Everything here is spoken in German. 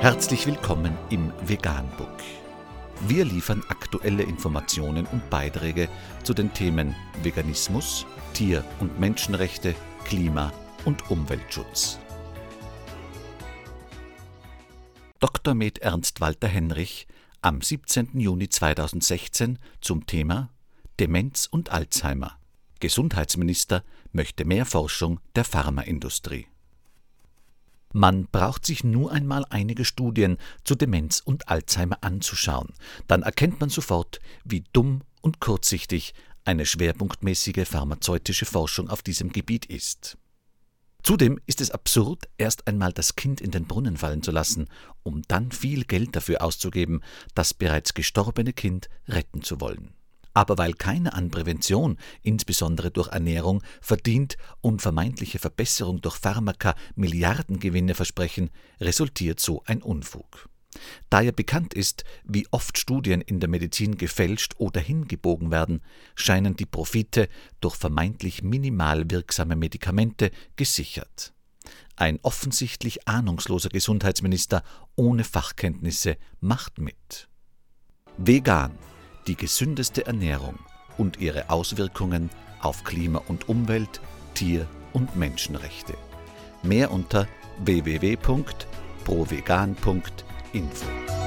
Herzlich willkommen im Veganbook. Wir liefern aktuelle Informationen und Beiträge zu den Themen Veganismus, Tier- und Menschenrechte, Klima- und Umweltschutz. Dr. med. Ernst Walter Henrich am 17. Juni 2016 zum Thema Demenz und Alzheimer. Gesundheitsminister möchte mehr Forschung der Pharmaindustrie. Man braucht sich nur einmal einige Studien zu Demenz und Alzheimer anzuschauen. Dann erkennt man sofort, wie dumm und kurzsichtig eine schwerpunktmäßige pharmazeutische Forschung auf diesem Gebiet ist. Zudem ist es absurd, erst einmal das Kind in den Brunnen fallen zu lassen, um dann viel Geld dafür auszugeben, das bereits gestorbene Kind retten zu wollen. Aber weil keiner an Prävention, insbesondere durch Ernährung, verdient und vermeintliche Verbesserung durch Pharmaka Milliardengewinne versprechen, resultiert so ein Unfug. Da ja bekannt ist, wie oft Studien in der Medizin gefälscht oder hingebogen werden, scheinen die Profite durch vermeintlich minimal wirksame Medikamente gesichert. Ein offensichtlich ahnungsloser Gesundheitsminister ohne Fachkenntnisse macht mit. Vegan. Die gesündeste Ernährung und ihre Auswirkungen auf Klima und Umwelt, Tier- und Menschenrechte. Mehr unter www.provegan.info.